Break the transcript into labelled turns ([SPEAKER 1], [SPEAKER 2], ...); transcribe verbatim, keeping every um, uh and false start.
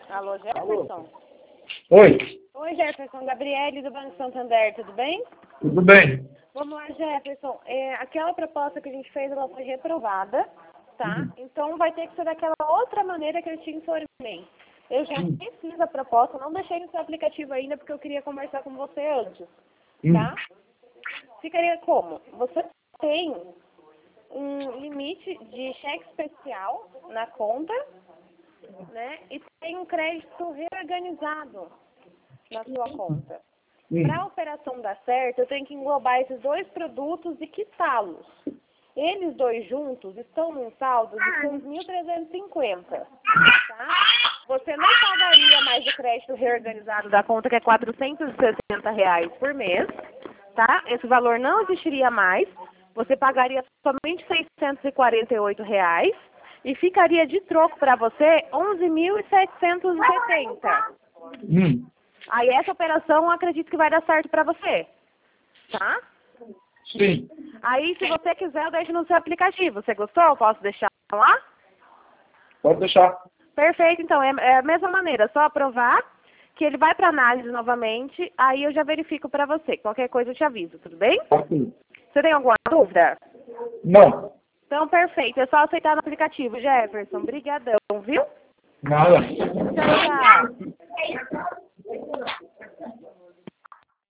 [SPEAKER 1] Alô, Jefferson?
[SPEAKER 2] Oi,
[SPEAKER 1] Oi, Jefferson. Gabriele do Banco Santander, tudo bem?
[SPEAKER 2] tudo bem?
[SPEAKER 1] Vamos lá, Jefferson. É, aquela proposta que a gente fez, ela foi reprovada, tá?
[SPEAKER 2] Uhum.
[SPEAKER 1] Então vai ter que ser daquela outra maneira que eu te informei. Eu já
[SPEAKER 2] Hum.
[SPEAKER 1] fiz a proposta, não deixei no seu aplicativo ainda porque eu queria conversar com você antes,
[SPEAKER 2] Hum.
[SPEAKER 1] tá? Ficaria como? Você tem um limite de cheque especial na conta, né? E tem um crédito reorganizado na sua conta.
[SPEAKER 2] Hum.
[SPEAKER 1] Para a operação dar certo, eu tenho que englobar esses dois produtos e quitá-los. Eles dois juntos estão num saldo de seis mil trezentos e cinquenta, tá? Você não pagaria mais o crédito reorganizado da conta, que é quatrocentos e sessenta reais por mês, tá? Esse valor não existiria mais. Você pagaria somente seiscentos e quarenta e oito reais e ficaria de troco para você onze mil setecentos e setenta.
[SPEAKER 2] Hum.
[SPEAKER 1] Aí essa operação eu acredito que vai dar certo pra você, tá?
[SPEAKER 2] Sim.
[SPEAKER 1] Aí se você quiser eu deixo no seu aplicativo. Você gostou? Eu posso deixar lá?
[SPEAKER 2] Pode deixar.
[SPEAKER 1] Perfeito, então é, é a mesma maneira, só aprovar que ele vai pra análise novamente, aí eu já verifico pra você. Qualquer coisa eu te aviso, tudo bem?
[SPEAKER 2] Assim.
[SPEAKER 1] Você tem alguma dúvida?
[SPEAKER 2] Não.
[SPEAKER 1] Então perfeito, é só aceitar no aplicativo, Jefferson. Obrigadão, viu?
[SPEAKER 2] Nada.
[SPEAKER 1] Tchau, tchau.